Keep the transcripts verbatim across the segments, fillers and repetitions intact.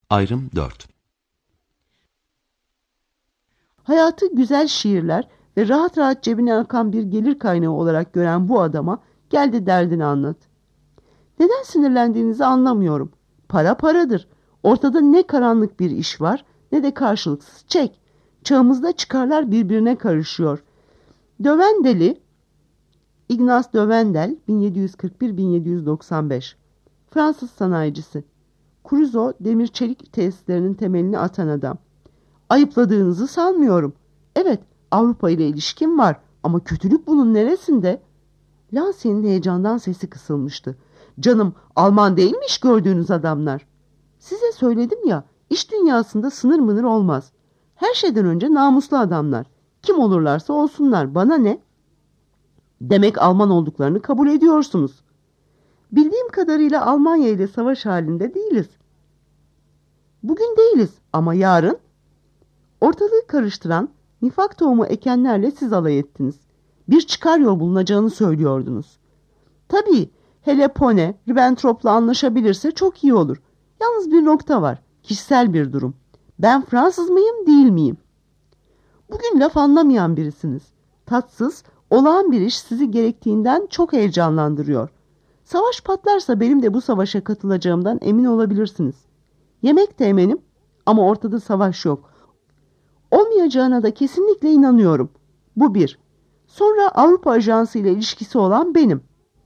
Ayrım dört. Hayatı güzel şiirler ve rahat rahat cebine akan bir gelir kaynağı olarak gören bu adama gel de derdini anlat. Neden sinirlendiğinizi anlamıyorum. Para paradır. Ortada ne karanlık bir iş var ne de karşılıksız çek. Çağımızda çıkarlar birbirine karışıyor. Dövendeli, Ignaz Dövendel bin yedi yüz kırk bir bin yedi yüz doksan beş, Fransız sanayicisi. Crusoe demir çelik tesislerinin temelini atan adam. Ayıpladığınızı sanmıyorum. Evet, Avrupa ile ilişkim var ama kötülük bunun neresinde? Lansie'nin heyecandan sesi kısılmıştı. Canım, Alman değilmiş gördüğünüz adamlar. Size söyledim ya, iş dünyasında sınır mınır olmaz. Her şeyden önce namuslu adamlar. Kim olurlarsa olsunlar, bana ne? Demek Alman olduklarını kabul ediyorsunuz. Bildiğim kadarıyla Almanya ile savaş halinde değiliz. Bugün değiliz ama yarın. Ortalığı karıştıran, nifak tohumu ekenlerle siz alay ettiniz. Bir çıkar yol bulunacağını söylüyordunuz. Tabii, hele Pone, Ribbentrop'la anlaşabilirse çok iyi olur. Yalnız bir nokta var, kişisel bir durum. Ben Fransız mıyım, değil miyim? Bugün laf anlamayan birisiniz. Tatsız, olağan bir iş sizi gerektiğinden çok heyecanlandırıyor. Savaş patlarsa benim de bu savaşa katılacağımdan emin olabilirsiniz. Yemek de eminim ama ortada savaş yok. Olmayacağına da kesinlikle inanıyorum. Bu bir. Sonra Avrupa Ajansı ile ilişkisi olan benim.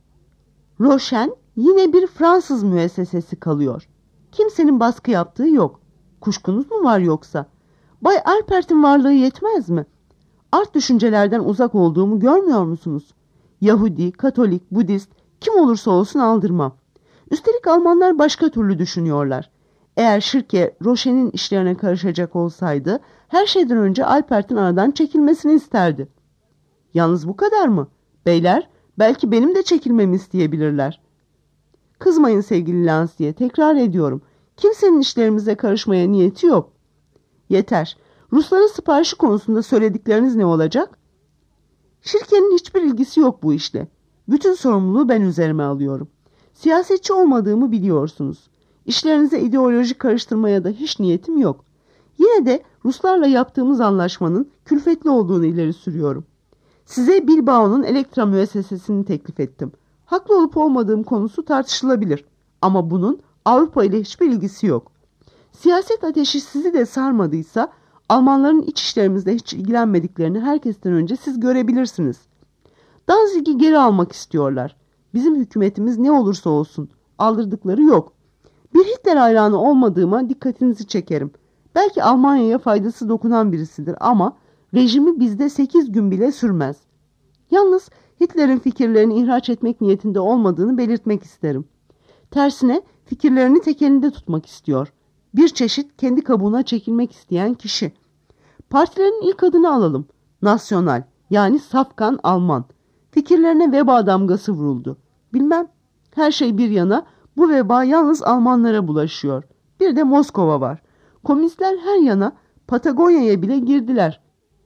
Rochen yine bir Fransız müessesesi kalıyor. Kimsenin baskı yaptığı yok. Kuşkunuz mu var yoksa? Bay Alpert'in varlığı yetmez mi? Art düşüncelerden uzak olduğumu görmüyor musunuz? Yahudi, Katolik, Budist kim olursa olsun aldırmam. Üstelik Almanlar başka türlü düşünüyorlar. Eğer şirke Rochen'in işlerine karışacak olsaydı her şeyden önce Alpert'in aradan çekilmesini isterdi. Yalnız bu kadar mı? Beyler, belki benim de çekilmemi isteyebilirler. Kızmayın sevgili Lansiye, tekrar ediyorum. Kimsenin işlerimize karışmaya niyeti yok. Yeter. Rusların siparişi konusunda söyledikleriniz ne olacak? Şirkenin hiçbir ilgisi yok bu işle. Bütün sorumluluğu ben üzerime alıyorum. Siyasetçi olmadığımı biliyorsunuz. İşlerinize ideoloji karıştırmaya da hiç niyetim yok. Yine de Ruslarla yaptığımız anlaşmanın külfetli olduğunu ileri sürüyorum. Size Bilbao'nun Elektra müessesesini teklif ettim. Haklı olup olmadığım konusu tartışılabilir. Ama bunun Avrupa ile hiçbir ilgisi yok. Siyaset ateşi sizi de sarmadıysa Almanların iç işlerimizle hiç ilgilenmediklerini herkesten önce siz görebilirsiniz. Danzig'i geri almak istiyorlar. Bizim hükümetimiz ne olursa olsun aldırdıkları yok. Bir Hitler hayranı olmadığıma dikkatinizi çekerim. Belki Almanya'ya faydası dokunan birisidir ama rejimi bizde sekiz gün bile sürmez. Yalnız Hitler'in fikirlerini ihraç etmek niyetinde olmadığını belirtmek isterim. Tersine fikirlerini tek elinde tutmak istiyor. Bir çeşit kendi kabuğuna çekilmek isteyen kişi. Partilerin ilk adını alalım. Nasyonal, yani safkan Alman. Fikirlerine veba damgası vuruldu. Bilmem, her şey bir yana bu veba yalnız Almanlara bulaşıyor. Bir de Moskova var. Komünistler her yana Patagonya'ya bile girdiler.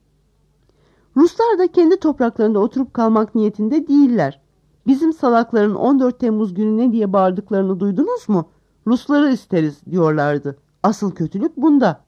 Ruslar da kendi topraklarında oturup kalmak niyetinde değiller. Bizim salakların on dört Temmuz günü ne diye bağırdıklarını duydunuz mu? Rusları isteriz diyorlardı. Asıl kötülük bunda.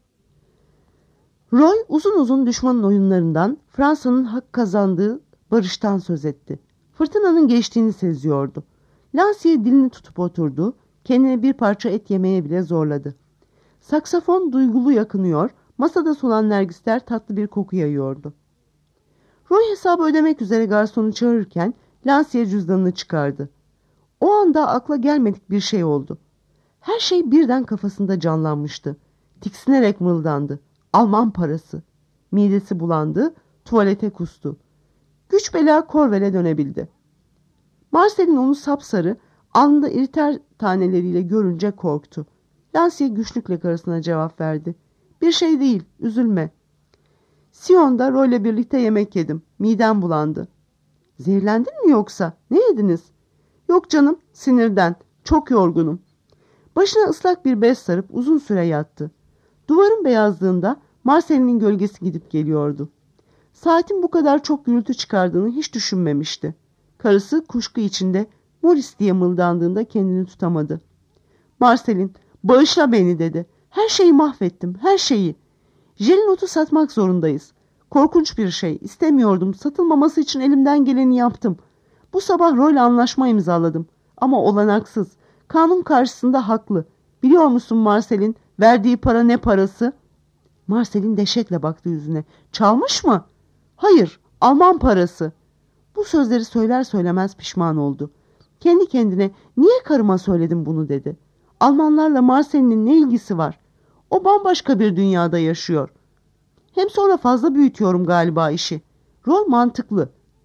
Roy uzun uzun düşmanın oyunlarından, Fransa'nın hak kazandığı barıştan söz etti. Fırtınanın geçtiğini seziyordu. Lansiye dilini tutup oturdu, kendine bir parça et yemeye bile zorladı. Saksafon duygulu yakınıyor, masada solan nergisler tatlı bir koku yayıyordu. Roy hesabı ödemek üzere garsonu çağırırken Lansiye cüzdanını çıkardı. O anda akla gelmedik bir şey oldu. Her şey birden kafasında canlanmıştı. Tiksinerek mırıldandı. Alman parası. Midesi bulandı, tuvalete kustu. Güç bela Korvel'e dönebildi. Marcel'in onu sapsarı, alnında iriter taneleriyle görünce korktu. Lansiye güçlükle karısına cevap verdi. Bir şey değil, üzülme. Siyon'da Roy'le birlikte yemek yedim. Midem bulandı. Zehirlendin mi yoksa? Ne yediniz? Yok canım, sinirden. Çok yorgunum. Başına ıslak bir bez sarıp uzun süre yattı. Duvarın beyazlığında Marcel'in gölgesi gidip geliyordu. Saatin bu kadar çok gürültü çıkardığını hiç düşünmemişti. Karısı kuşku içinde Maurice diye mırıldandığında kendini tutamadı. Marcel'in, bağışla beni dedi. Her şeyi mahvettim, her şeyi. Jelinotu satmak zorundayız. Korkunç bir şey. İstemiyordum. Satılmaması için elimden geleni yaptım. Bu sabah Roy'la anlaşma imzaladım. Ama olanaksız. Kanun karşısında haklı. Biliyor musun Marcel'in verdiği para ne parası? Marcel'in dehşetle baktı yüzüne. Çalmış mı? Hayır, Alman parası. Bu sözleri söyler söylemez pişman oldu. Kendi kendine niye karıma söyledim bunu dedi. Almanlarla Marcel'in ne ilgisi var? O bambaşka bir dünyada yaşıyor. Hem sonra fazla büyütüyorum galiba işi. Rol mantıklı.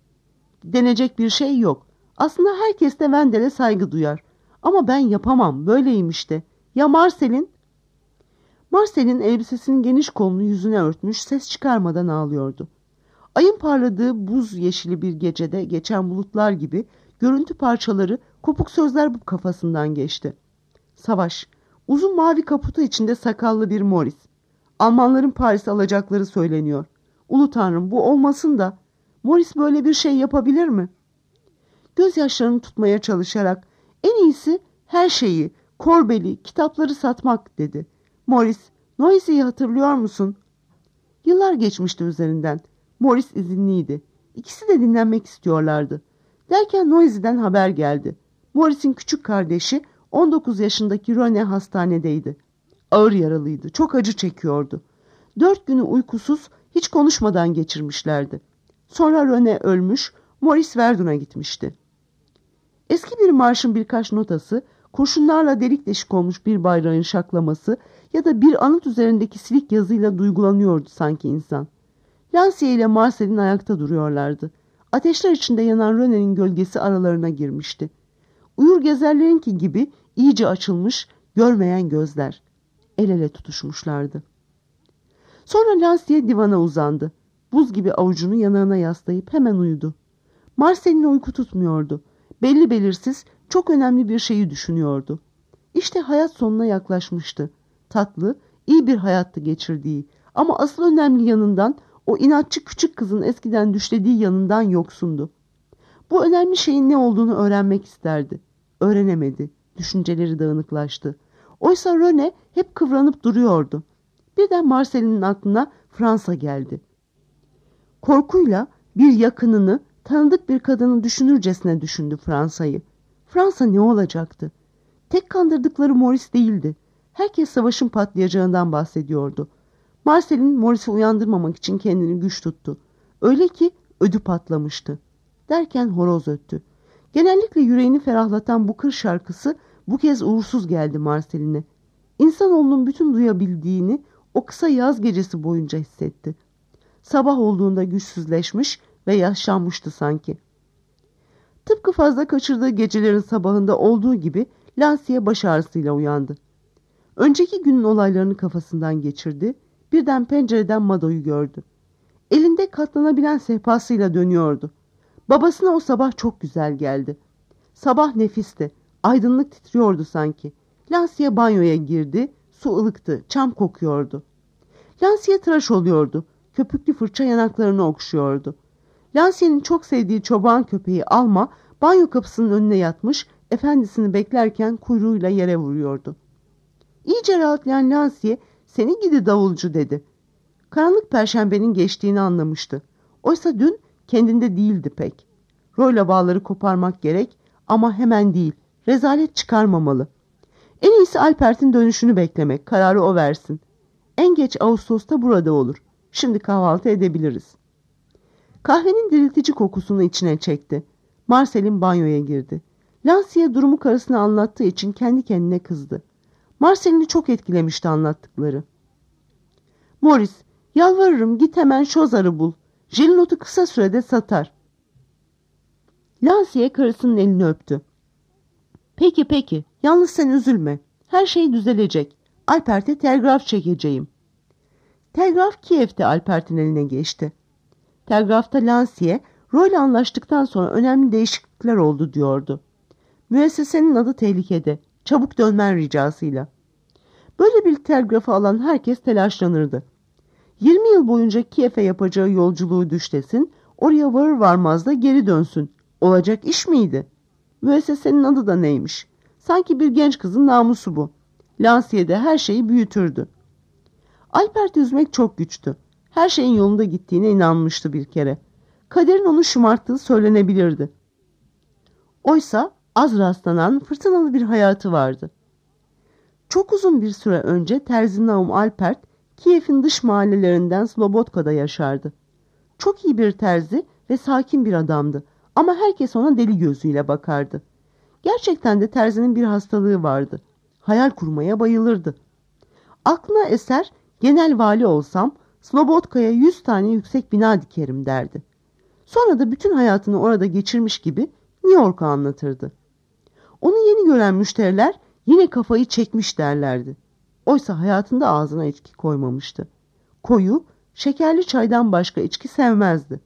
Denecek bir şey yok. Aslında herkes de Wendel'e saygı duyar. Ama ben yapamam, böyleyim işte. Ya Marcel'in? Marcel'in elbisesinin geniş kolunu yüzüne örtmüş, ses çıkarmadan ağlıyordu. Ayın parladığı buz yeşili bir gecede geçen bulutlar gibi görüntü parçaları, kopuk sözler bu kafasından geçti. Savaş, uzun mavi kaputu içinde sakallı bir Morris. Almanların Paris'e alacakları söyleniyor. Ulu Tanrım, bu olmasın da. Morris böyle bir şey yapabilir mi? Gözyaşlarını tutmaya çalışarak en iyisi her şeyi, Korbeli, kitapları satmak dedi. Morris, Noisie'yi hatırlıyor musun? Yıllar geçmişti üzerinden. Morris izinliydi. İkisi de dinlenmek istiyorlardı. Derken Noisie'den haber geldi. Morris'in küçük kardeşi on dokuz yaşındaki Rene hastanedeydi. Ağır yaralıydı. Çok acı çekiyordu. Dört günü uykusuz, hiç konuşmadan geçirmişlerdi. Sonra Rene ölmüş, Morris Verdun'a gitmişti. Eski bir marşın birkaç notası, kurşunlarla delik deşik olmuş bir bayrağın şaklaması ya da bir anıt üzerindeki silik yazıyla duygulanıyordu sanki insan. Lansiye ile Marcel'in ayakta duruyorlardı. Ateşler içinde yanan Rene'nin gölgesi aralarına girmişti. Uyur gezerlerinki gibi iyice açılmış, görmeyen gözler. El ele tutuşmuşlardı. Sonra Lansiye divana uzandı. Buz gibi avucunu yanağına yaslayıp hemen uyudu. Marcel'in uyku tutmuyordu. Belli belirsiz, çok önemli bir şeyi düşünüyordu. İşte hayat sonuna yaklaşmıştı. Tatlı, iyi bir hayattı geçirdiği. Ama asıl önemli yanından, o inatçı küçük kızın eskiden düşlediği yanından yoksundu. Bu önemli şeyin ne olduğunu öğrenmek isterdi. Öğrenemedi. Düşünceleri dağınıklaştı. Oysa Rene hep kıvranıp duruyordu. Birden Marcel'in aklına Fransa geldi. Korkuyla bir yakınını, tanıdık bir kadını düşünürcesine düşündü Fransa'yı. Fransa ne olacaktı? Tek kandırdıkları Morris değildi. Herkes savaşın patlayacağından bahsediyordu. Marcel'in Morris'i uyandırmamak için kendini güç tuttu. Öyle ki ödü patlamıştı. Derken horoz öttü. Genellikle yüreğini ferahlatan bu kır şarkısı bu kez uğursuz geldi Marcel'ine. İnsanoğlunun bütün duyabildiğini o kısa yaz gecesi boyunca hissetti. Sabah olduğunda güçsüzleşmiş ve yaşlanmıştı sanki. Tıpkı fazla kaçırdığı gecelerin sabahında olduğu gibi Lansiye baş ağrısıyla uyandı. Önceki günün olaylarını kafasından geçirdi. Birden pencereden Mado'yu gördü. Elinde katlanabilen sehpasıyla dönüyordu. Babasına o sabah çok güzel geldi. Sabah nefisti. Aydınlık titriyordu sanki. Lansiye banyoya girdi. Su ılıktı. Çam kokuyordu. Lansiye tıraş oluyordu. Köpüklü fırça yanaklarını okşuyordu. Lansiye'nin çok sevdiği çoban köpeği Alma banyo kapısının önüne yatmış, efendisini beklerken kuyruğuyla yere vuruyordu. İyice rahatlayan Lansiye, "Seni gidi davulcu," dedi. Karanlık perşembenin geçtiğini anlamıştı. Oysa dün kendinde değildi pek. Royla bağları koparmak gerek ama hemen değil. Rezalet çıkarmamalı. En iyisi Alpert'in dönüşünü beklemek. Kararı o versin. En geç Ağustos'ta burada olur. Şimdi kahvaltı edebiliriz. Kahvenin diriltici kokusunu içine çekti. Marcel'in banyoya girdi. Lansiye durumu karısına anlattığı için kendi kendine kızdı. Marcel'ini çok etkilemişti anlattıkları. "Morris, yalvarırım git hemen Şozar'ı bul. Jelinotu kısa sürede satar." Lansiye karısının elini öptü. "Peki peki, yalnız sen üzülme. Her şey düzelecek. Alpert'e telgraf çekeceğim." Telgraf Kiev'te Alpert'in eline geçti. Telgrafta Lansiye, Roy'la anlaştıktan sonra önemli değişiklikler oldu diyordu. Müessesenin adı tehlikede. Çabuk dönmen ricasıyla. Böyle bir telgrafı alan herkes telaşlanırdı. yirmi yıl boyunca Kiev'e yapacağı yolculuğu düşlesin, oraya varır varmaz da geri dönsün. Olacak iş miydi? Müessesenin adı da neymiş? Sanki bir genç kızın namusu bu. Lansiyede her şeyi büyütürdü. Alpert'i üzmek çok güçtü. Her şeyin yolunda gittiğine inanmıştı bir kere. Kaderin onu şımarttığı söylenebilirdi. Oysa az rastlanan fırtınalı bir hayatı vardı. Çok uzun bir süre önce Terzi Naum Alpert, Kiev'in dış mahallelerinden Slobotka'da yaşardı. Çok iyi bir terzi ve sakin bir adamdı ama herkes ona deli gözüyle bakardı. Gerçekten de terzinin bir hastalığı vardı. Hayal kurmaya bayılırdı. Aklına eser, genel vali olsam Slobotka'ya yüz tane yüksek bina dikerim derdi. Sonra da bütün hayatını orada geçirmiş gibi New York'u anlatırdı. Onu yeni gören müşteriler yine kafayı çekmiş derlerdi. Oysa hayatında ağzına içki koymamıştı. Koyu, şekerli çaydan başka içki sevmezdi.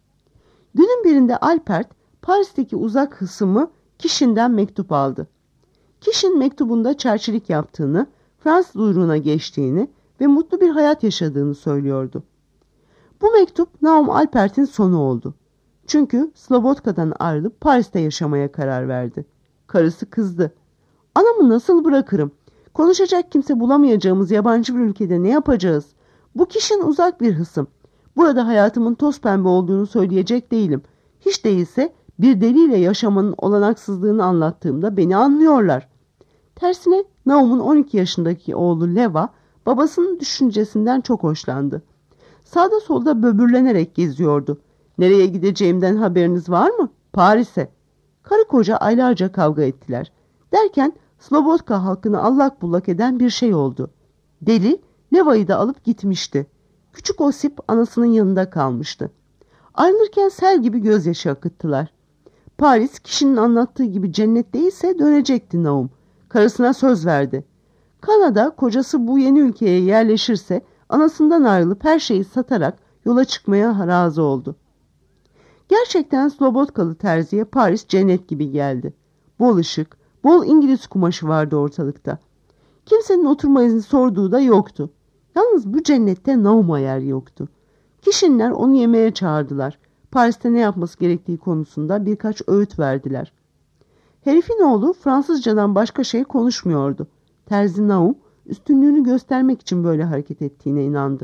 Günün birinde Alpert, Paris'teki uzak hısımı Kişin'den mektup aldı. Kişin mektubunda çerçilik yaptığını, Fransız uyruğuna geçtiğini ve mutlu bir hayat yaşadığını söylüyordu. Bu mektup Naum Alpert'in sonu oldu. Çünkü Slobotka'dan ayrılıp Paris'te yaşamaya karar verdi. Karısı kızdı. Anamı nasıl bırakırım? Konuşacak kimse bulamayacağımız yabancı bir ülkede ne yapacağız? Bu Kişin uzak bir hısım. Burada hayatımın toz pembe olduğunu söyleyecek değilim. Hiç değilse bir deliyle yaşamanın olanaksızlığını anlattığımda beni anlıyorlar. Tersine Naum'un on iki yaşındaki oğlu Leva babasının düşüncesinden çok hoşlandı. Sağda solda böbürlenerek geziyordu. Nereye gideceğimden haberiniz var mı? Paris'e. Karı koca aylarca kavga ettiler. Derken Slobotka halkını allak bullak eden bir şey oldu. Deli Leva'yı da alıp gitmişti. Küçük Osip anasının yanında kalmıştı. Ayrılırken sel gibi gözyaşı akıttılar. Paris Kişinin anlattığı gibi cennet değilse dönecekti Naum. Karısına söz verdi. Kanada kocası bu yeni ülkeye yerleşirse anasından ayrılıp her şeyi satarak yola çıkmaya razı oldu. Gerçekten Slobodkalı terziye Paris cennet gibi geldi. Bol ışık, bol İngiliz kumaşı vardı ortalıkta. Kimsenin oturma izni sorduğu da yoktu. Yalnız bu cennette Naum'a yer yoktu. Kişinler onu yemeğe çağırdılar. Paris'te ne yapması gerektiği konusunda birkaç öğüt verdiler. Herifin oğlu Fransızcadan başka şey konuşmuyordu. Terzi Naum üstünlüğünü göstermek için böyle hareket ettiğine inandı.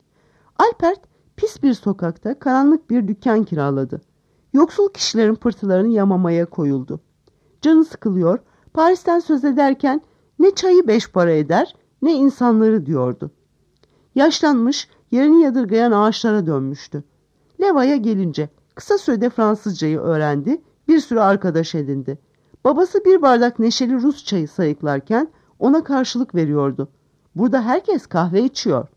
Alpert pis bir sokakta karanlık bir dükkan kiraladı. Yoksul kişilerin pırtılarını yamamaya koyuldu. Canı sıkılıyor, Paris'ten söz ederken ne çayı beş para eder ne insanları diyordu. Yaşlanmış, yerini yadırgayan ağaçlara dönmüştü. Leva'ya gelince kısa sürede Fransızcayı öğrendi, bir sürü arkadaş edindi. Babası bir bardak neşeli Rus çayı sayıklarken ona karşılık veriyordu. Burada herkes kahve içiyor.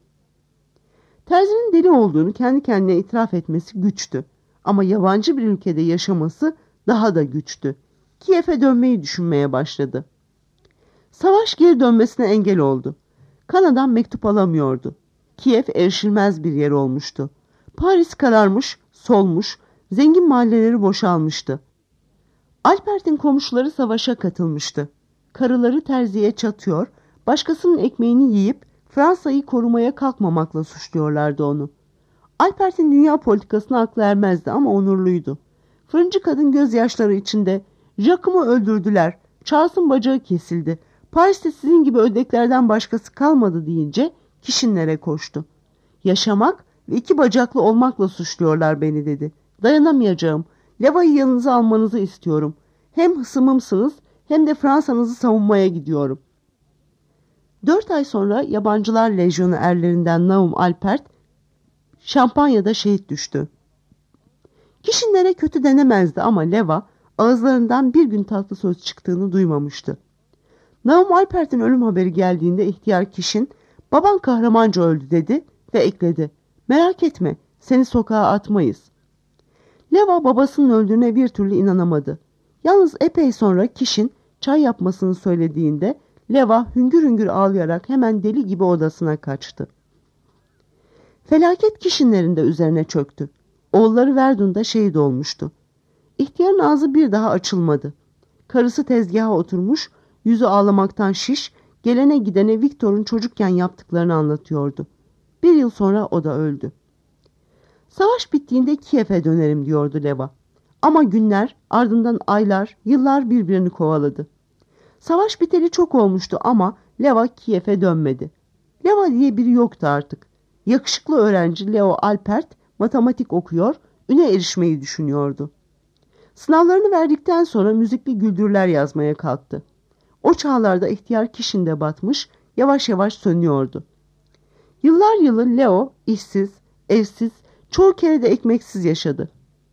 Terzinin deli olduğunu kendi kendine itiraf etmesi güçtü. Ama yabancı bir ülkede yaşaması daha da güçtü. Kiev'e dönmeyi düşünmeye başladı. Savaş geri dönmesine engel oldu. Kana'dan mektup alamıyordu. Kiev erişilmez bir yer olmuştu. Paris kararmış, solmuş, zengin mahalleleri boşalmıştı. Alpert'in komşuları savaşa katılmıştı. Karıları terziye çatıyor, başkasının ekmeğini yiyip Fransa'yı korumaya kalkmamakla suçluyorlardı onu. Alpert'in dünya politikasına aklı ermezdi ama onurluydu. Fırıncı kadın gözyaşları içinde "Jacques'ımı öldürdüler, Charles'ın bacağı kesildi, Paris'te sizin gibi ödeklerden başkası kalmadı" deyince Kişinlere koştu. "Yaşamak ve iki bacaklı olmakla suçluyorlar beni" dedi. "Dayanamayacağım. Leva'yı yanınıza almanızı istiyorum. Hem hısımımsınız hem de Fransa'nızı savunmaya gidiyorum." Dört ay sonra yabancılar lejyonu erlerinden Naum Alpert Şampanya'da şehit düştü. Kişinlere kötü denemezdi ama Leva ağızlarından bir gün tatlı söz çıktığını duymamıştı. Naum Alpert'in ölüm haberi geldiğinde ihtiyar Kişin "Baban kahramanca öldü" dedi ve ekledi: "Merak etme, seni sokağa atmayız." Leva babasının öldüğüne bir türlü inanamadı. Yalnız epey sonra Kişin çay yapmasını söylediğinde Leva hüngür hüngür ağlayarak hemen deli gibi odasına kaçtı. Felaket Kişinlerin de üzerine çöktü. Oğulları Verdun'da şehit olmuştu. İhtiyarın ağzı bir daha açılmadı. Karısı tezgaha oturmuş, yüzü ağlamaktan şiş, gelene gidene Victor'un çocukken yaptıklarını anlatıyordu. Bir yıl sonra o da öldü. Savaş bittiğinde Kiev'e dönerim diyordu Leva. Ama günler, ardından aylar, yıllar birbirini kovaladı. Savaş biteli çok olmuştu ama Leva Kiev'e dönmedi. Leva diye biri yoktu artık. Yakışıklı öğrenci Leo Alpert matematik okuyor, üne erişmeyi düşünüyordu. Sınavlarını verdikten sonra müzikli güldürler yazmaya kalktı. O çağlarda ihtiyar kişinde batmış, yavaş yavaş sönüyordu. Yıllar yılı Leo işsiz, evsiz, çoğu kere de ekmeksiz yaşadı.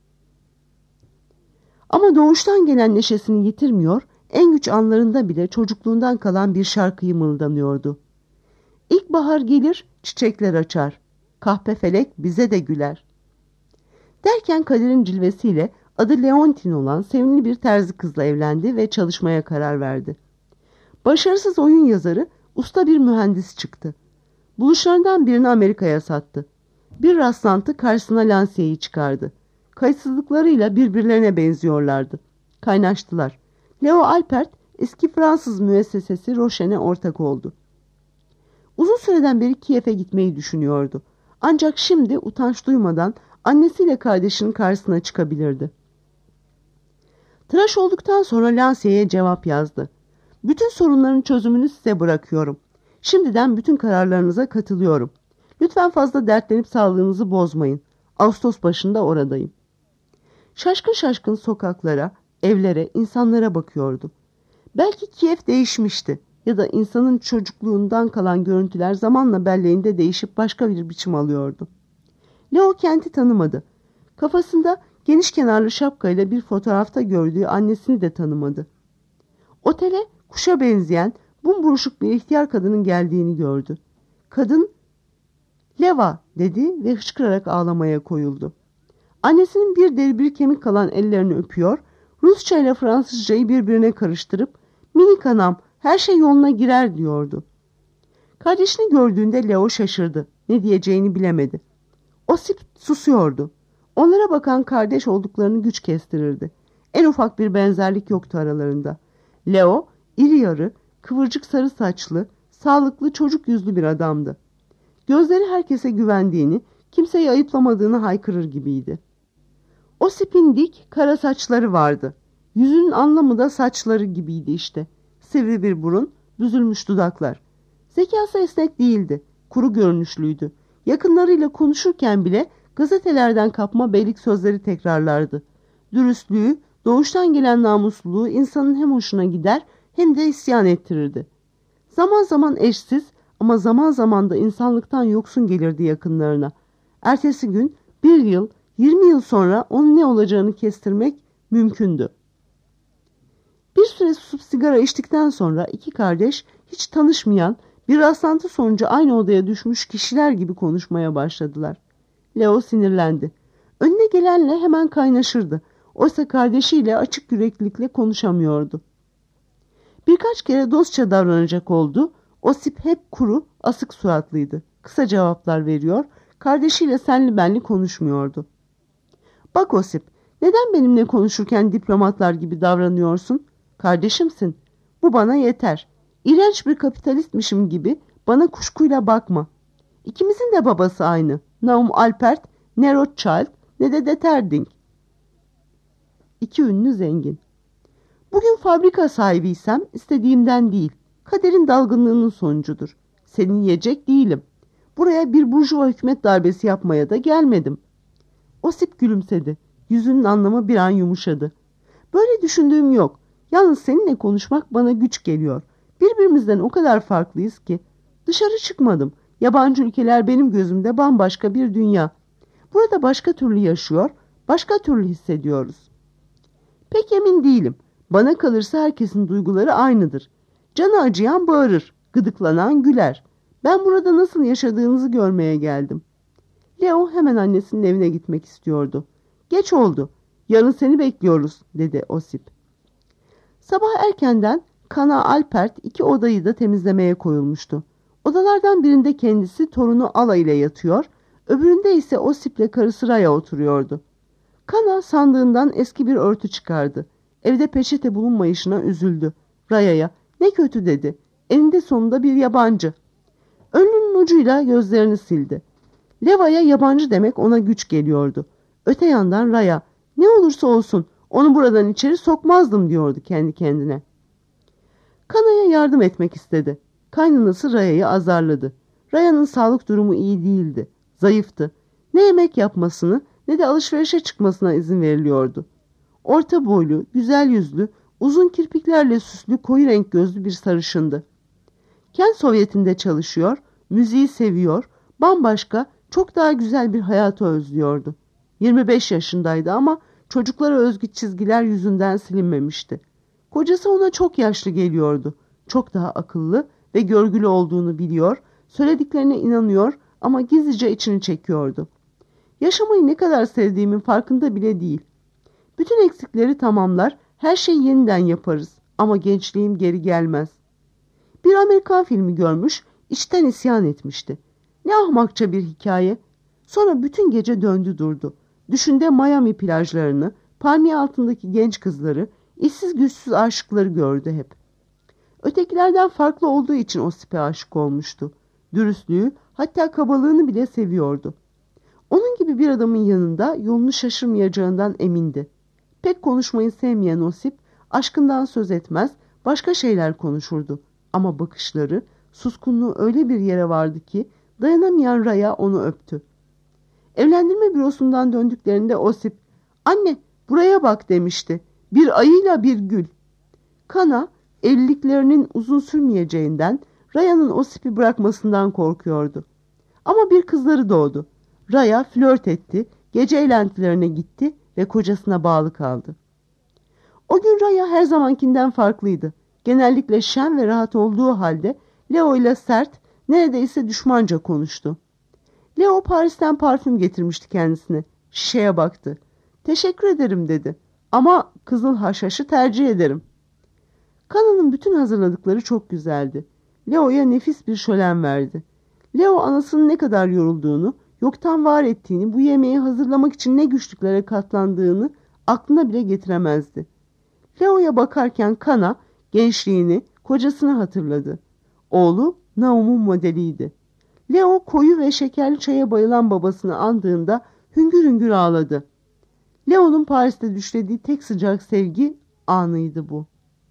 Ama doğuştan gelen neşesini yitirmiyor, en güç anlarında bile çocukluğundan kalan bir şarkıyı mırıldanıyordu. İlkbahar gelir, çiçekler açar. Kahpefelek bize de güler. Derken kaderin cilvesiyle adı Leontin olan sevimli bir terzi kızla evlendi ve çalışmaya karar verdi. Başarısız oyun yazarı, usta bir mühendis çıktı. Buluşlarından birini Amerika'ya sattı. Bir rastlantı karşısına Lansier'i çıkardı. Kayıtsızlıklarıyla birbirlerine benziyorlardı. Kaynaştılar. Leo Alpert eski Fransız müessesesi Rochen'e ortak oldu. Uzun süreden beri Kiev'e gitmeyi düşünüyordu. Ancak şimdi utanç duymadan annesiyle kardeşinin karşısına çıkabilirdi. Tıraş olduktan sonra Lansier'e cevap yazdı. Bütün sorunların çözümünü size bırakıyorum. Şimdiden bütün kararlarınıza katılıyorum. Lütfen fazla dertlenip sağlığınızı bozmayın. Ağustos başında oradayım. Şaşkın şaşkın sokaklara, evlere, insanlara bakıyordu. Belki Kiev değişmişti ya da insanın çocukluğundan kalan görüntüler zamanla belleğinde değişip başka bir biçim alıyordu. Leo kenti tanımadı. Kafasında geniş kenarlı şapkayla bir fotoğrafta gördüğü annesini de tanımadı. Otele kuşa benzeyen bumburuşuk bir ihtiyar kadının geldiğini gördü. Kadın "Leva" dedi ve hıçkırarak ağlamaya koyuldu. Annesinin bir deri bir kemik kalan ellerini öpüyor, Rusça ile Fransızcayı birbirine karıştırıp "Minik anam, her şey yoluna girer" diyordu. Kardeşini gördüğünde Leo şaşırdı. Ne diyeceğini bilemedi. Osip susuyordu. Onlara bakan kardeş olduklarını güç kestirirdi. En ufak bir benzerlik yoktu aralarında. Leo, iri yarı, kıvırcık sarı saçlı, sağlıklı çocuk yüzlü bir adamdı. Gözleri herkese güvendiğini, kimseyi ayıplamadığını haykırır gibiydi. Osip'in dik, kara saçları vardı. Yüzünün anlamı da saçları gibiydi işte. Sivri bir burun, büzülmüş dudaklar. Zekası esnek değildi, kuru görünüşlüydü. Yakınlarıyla konuşurken bile gazetelerden kapma beylik sözleri tekrarlardı. Dürüstlüğü, doğuştan gelen namusluluğu insanın hem hoşuna gider hem de isyan ettirirdi. Zaman zaman eşsiz ama zaman zaman da insanlıktan yoksun gelirdi yakınlarına. Ertesi gün, bir yıl, yirmi yıl sonra onun ne olacağını kestirmek mümkündü. Bir süre susup sigara içtikten sonra iki kardeş hiç tanışmayan, bir rastlantı sonucu aynı odaya düşmüş kişiler gibi konuşmaya başladılar. Leo sinirlendi. Önüne gelenle hemen kaynaşırdı. Oysa kardeşiyle açık yüreklilikle konuşamıyordu. Birkaç kere dostça davranacak oldu. Osip hep kuru, asık suratlıydı. Kısa cevaplar veriyor, kardeşiyle senli benli konuşmuyordu. "Bak Osip, neden benimle konuşurken diplomatlar gibi davranıyorsun? Kardeşimsin. Bu bana yeter. İğrenç bir kapitalistmişim gibi bana kuşkuyla bakma. İkimizin de babası aynı. Naum Alpert, ne Rothschild ne de Deterding. İki ünlü zengin. Bugün fabrika sahibiysem istediğimden değil, kaderin dalgınlığının sonucudur. Seni yiyecek değilim. Buraya bir burjuva hükümet darbesi yapmaya da gelmedim." Osip gülümsedi. Yüzünün anlamı bir an yumuşadı. "Böyle düşündüğüm yok. Yalnız seninle konuşmak bana güç geliyor. Birbirimizden o kadar farklıyız ki. Dışarı çıkmadım. Yabancı ülkeler benim gözümde bambaşka bir dünya. Burada başka türlü yaşıyor, başka türlü hissediyoruz." "Pek emin değilim. Bana kalırsa herkesin duyguları aynıdır. Canı acıyan bağırır, gıdıklanan güler. Ben burada nasıl yaşadığınızı görmeye geldim." Leo hemen annesinin evine gitmek istiyordu. "Geç oldu. Yarın seni bekliyoruz," dedi Osip. Sabah erkenden Kana Alpert iki odayı da temizlemeye koyulmuştu. Odalardan birinde kendisi torunu Ala ile yatıyor, öbüründe ise Osip'le karısı Raya oturuyordu. Kana sandığından eski bir örtü çıkardı. Evde peçete bulunmayışına üzüldü. Raya'ya "Ne kötü," dedi. Eninde sonunda bir yabancı. Önlüğünün ucuyla gözlerini sildi. Leva'ya yabancı demek ona güç geliyordu. Öte yandan Raya "Ne olursa olsun onu buradan içeri sokmazdım," diyordu kendi kendine. Kana'ya yardım etmek istedi. Kaynanası Raya'yı azarladı. Raya'nın sağlık durumu iyi değildi. Zayıftı. Ne yemek yapmasını ne de alışverişe çıkmasına izin veriliyordu. Orta boylu, güzel yüzlü, uzun kirpiklerle süslü koyu renk gözlü bir sarışındı. Kent Sovyeti'nde çalışıyor, müziği seviyor, bambaşka, çok daha güzel bir hayatı özlüyordu. yirmi beş yaşındaydı ama çocuklara özgü çizgiler yüzünden silinmemişti. Kocası ona çok yaşlı geliyordu. Çok daha akıllı ve görgülü olduğunu biliyor, söylediklerine inanıyor ama gizlice içini çekiyordu. Yaşamayı ne kadar sevdiğimin farkında bile değil. Bütün eksikleri tamamlar, her şeyi yeniden yaparız ama gençliğim geri gelmez. Bir Amerikan filmi görmüş, içten isyan etmişti. Ne ahmakça bir hikaye. Sonra bütün gece döndü durdu. Düşünde Miami plajlarını, palmiye altındaki genç kızları, işsiz güçsüz aşıkları gördü hep. Ötekilerden farklı olduğu için Osip'e aşık olmuştu. Dürüstlüğü, hatta kabalığını bile seviyordu. Onun gibi bir adamın yanında yolunu şaşırmayacağından emindi. Pek konuşmayı sevmeyen Osip, aşkından söz etmez, başka şeyler konuşurdu. Ama bakışları, suskunluğu öyle bir yere vardı ki dayanamayan Raya onu öptü. Evlendirme bürosundan döndüklerinde Osip, "Anne, buraya bak," demişti. "Bir ayıyla bir gül." Kana, evliliklerinin uzun sürmeyeceğinden, Raya'nın Osip'i bırakmasından korkuyordu. Ama bir kızları doğdu. Raya flört etti, gece eğlentilerine gitti ve kocasına bağlı kaldı. O gün Raya her zamankinden farklıydı. Genellikle şen ve rahat olduğu halde Leo ile sert, neredeyse düşmanca konuştu. Leo Paris'ten parfüm getirmişti kendisine. Şişeye baktı. "Teşekkür ederim," dedi. "Ama kızıl haşhaşı tercih ederim." Kana'nın bütün hazırladıkları çok güzeldi. Leo'ya nefis bir şölen verdi. Leo anasının ne kadar yorulduğunu, yoktan var ettiğini, bu yemeği hazırlamak için ne güçlüklere katlandığını aklına bile getiremezdi. Leo'ya bakarken Kana gençliğini, kocasını hatırladı. Oğlu Naum'un modeliydi. Leo koyu ve şekerli çaya bayılan babasını andığında hüngür hüngür ağladı. Leo'nun Paris'te düşlediği tek sıcak sevgi anıydı bu.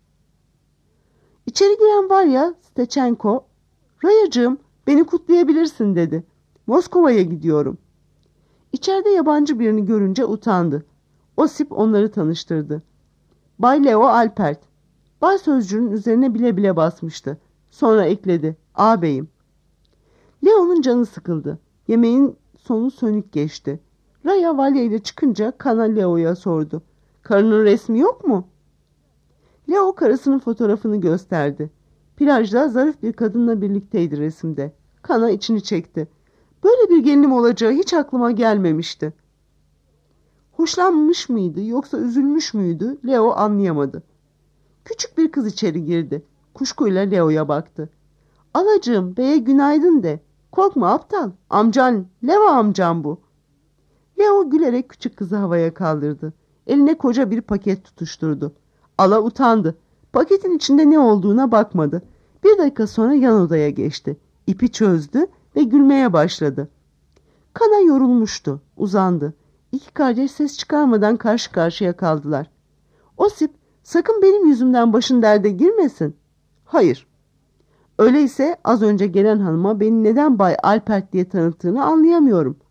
İçeri giren Varya Stechenko, "Rayacığım, beni kutlayabilirsin," dedi. "Moskova'ya gidiyorum." İçeride yabancı birini görünce utandı. Osip onları tanıştırdı. "Bay Leo Alpert." Bay sözcüğünün üzerine bile bile basmıştı. Sonra ekledi, "Ağabeyim." Leo'nun canı sıkıldı. Yemeğin sonu sönük geçti. Raya Valya ile çıkınca Kana Leo'ya sordu. "Karının resmi yok mu?" Leo karısının fotoğrafını gösterdi. Plajda zarif bir kadınla birlikteydi resimde. Kana içini çekti. Böyle bir gelinim olacağı hiç aklıma gelmemişti. Hoşlanmış mıydı yoksa üzülmüş müydü Leo anlayamadı. Küçük bir kız içeri girdi. Kuşkuyla Leo'ya baktı. "Alacığım, beye günaydın de. Korkma aptal. Amcan, Leo amcam bu." Leo gülerek küçük kızı havaya kaldırdı. Eline koca bir paket tutuşturdu. Ala utandı. Paketin içinde ne olduğuna bakmadı. Bir dakika sonra yan odaya geçti. İpi çözdü ve gülmeye başladı. Kana yorulmuştu. Uzandı. İki kardeş ses çıkarmadan karşı karşıya kaldılar. Osip, "Sakın benim yüzümden başın derde girmesin." "Hayır." "Öyleyse az önce gelen hanıma beni neden Bay Alpert diye tanıttığını anlayamıyorum."